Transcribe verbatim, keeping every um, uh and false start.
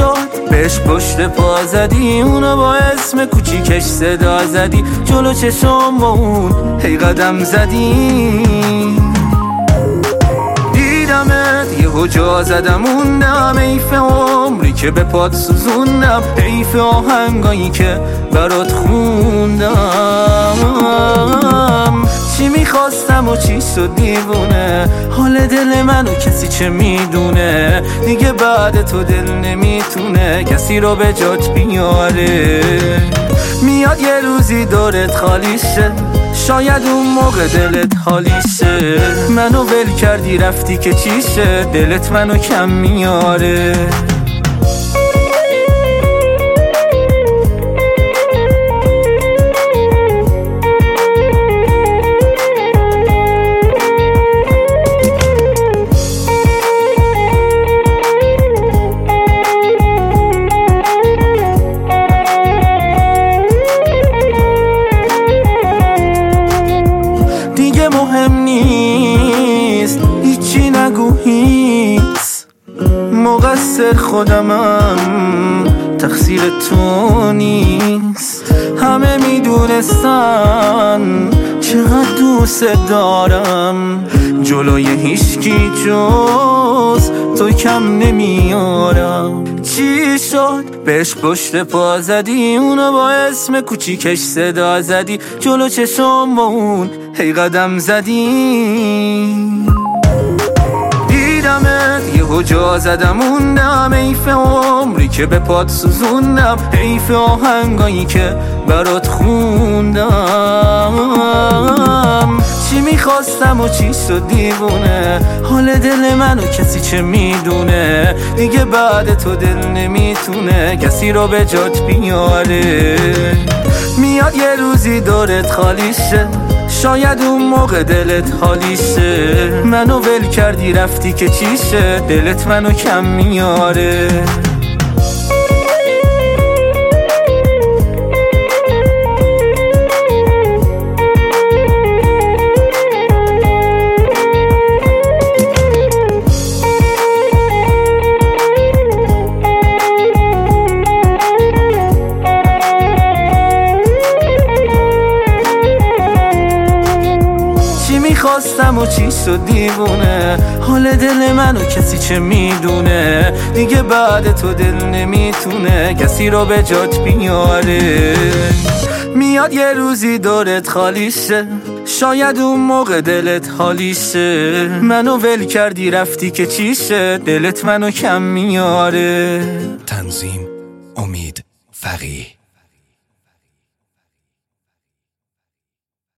شد بهش پشت پا زدی، اونو با اسم کوچیکش صدا زدی، جلو چشم با اون هی قدم زدی. دیدمت یهو جا زدم موندم، حیف عمری که به پات سوزوندم، حیف آهنگایی که برات خوندم. چی میخواستم و چی شد دیوونه، حال دل منو کسی چه میدونه، دیگه بعد تو دل نمیتونه کسی رو به جات بیاره. میاد یه روزی دورت خالی شه، شاید اون موقع دلت حالی شه، منو ول کردی رفتی که چیشه، دلت منو کم میاره. دیگه مهم نیست هیچی نگو هیچ، مقصر خودمم تقصیر تو نیست. همه میدونستن چقدر دوست دارم، جلوی هیچکی جز تو کم نمیارم. چی شد بهش پشت پا زدی، اونو با اسم کوچیکش صدا زدی، جلو چشم با اون هی قدم زدی. دیدمت یهو جا زدم موندم، حیف عمری که به پات سوزوندم، حیف آهنگایی که برات خوندم. چی میخواستم و چی شد دیوونه، حال دل منو کسی چه میدونه، دیگه بعد تو دل نمیتونه کسی رو به جات بیاره. میاد یه روزی دورت خالی شه، شاید اون موقع دلت حالی شه، منو ول کردی رفتی که چیشه، دلت منو کم میاره. میخواستم و چی شد دیوونه، حال دل منو کسی چه میدونه، دیگه بعد تو دل نمیتونه کسی رو به جات بیاره. میاد یه روزی دورت خالی شه، شاید اون موقع دلت حالی شه، منو ول کردی رفتی که چیشه، دلت منو کم میاره. تنظیم امید فقیه.